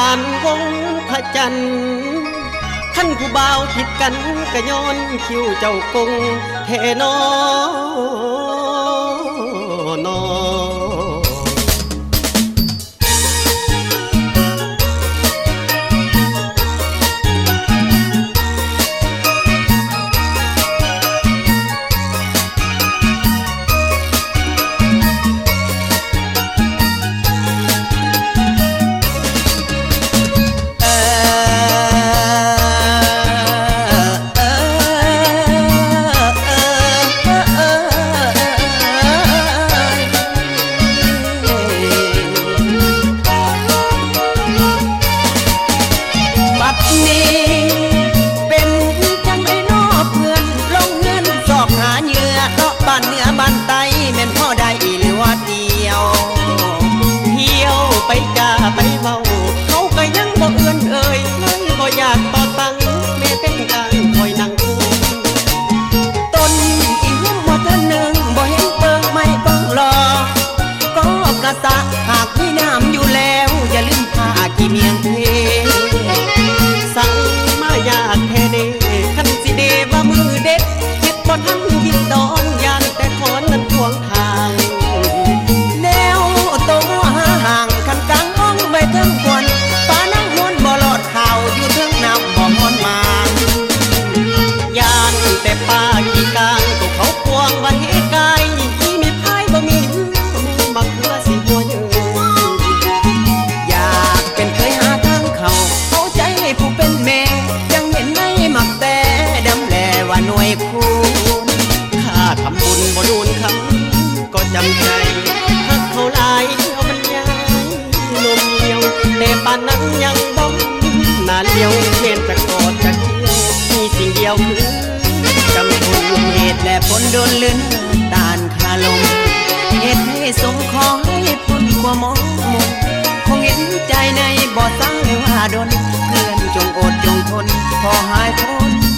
านวงพระจันทร์ท่านผู้บ่าวผิดกันกะย้อนคิวเจ้ากงเทนอนอไปเมาเขาก็ยังบ่เอื้อนเอ่ยเลยบ่อยากต่อตังแม่เป็นการคอยนั่งคู่ต้นอีหุ่มบ่เท่านึงบ่เห็นเปิงไม่เปิงรอก็กระสะหากมีน้ำอยู่แล้วอย่าลืมผ้ากี่เมียงเทสั่งมายากแท้เด้คันสิเดว่ามือเด็ดเฮ็ดบ่ทันกินดอนยานแต่ขอนนั้นขวางทางแล้วโตห่างคันกลางไปเทิงควันฟ้านั่งหวนบ่หลอดข่าวอยู่เทิงน้ำบ่หอนมายานแต่ป้ากี่กลางก็เขาควงว่าเหตุกายที่มีพายบ่มีหื้อบักเพื่อสิหัวเยอะอยากเป็นเคยหาทางเข้าใจให้ผู้เป็นแม่ยังเห็นไม่มักแต่ดำแลว่าหน่วยคุณข้าทำบุญบ่ดูนคำก็จำใจหักเขาหลายเอามันยานมเหี่ยวแต่ป่านนั้นยังบ้องนานเดียวเล่นจะกอดจะเคี้ยวมีสิ่งเดียวคือจำทุนเหตุและผลโดนลื่นตานคาลมเหตุให้สมขอให้พ้นกว่ามองมนคงเห็นใจในบ่อสร้างว่าดนเพื่อนจงอดจงทนพอหายพ้น